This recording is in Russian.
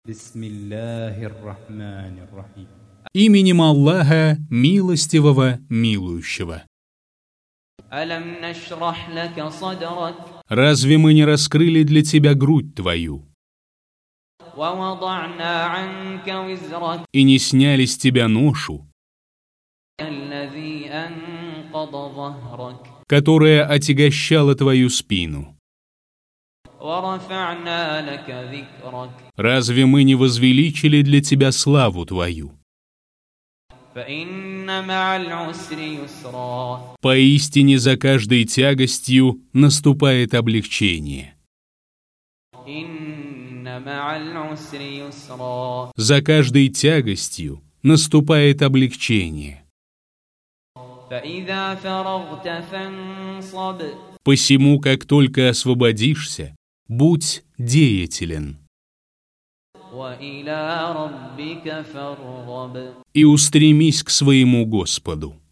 Именем Аллаха, милостивого, милующего. Разве мы не раскрыли для тебя грудь твою? И не сняли с тебя ношу, которая отягощала твою спину? Разве мы не возвеличили для тебя славу твою? Поистине за каждой тягостью наступает облегчение. За каждой тягостью наступает облегчение. Посему, как только освободишься, будь деятелен. И устремись к своему Господу.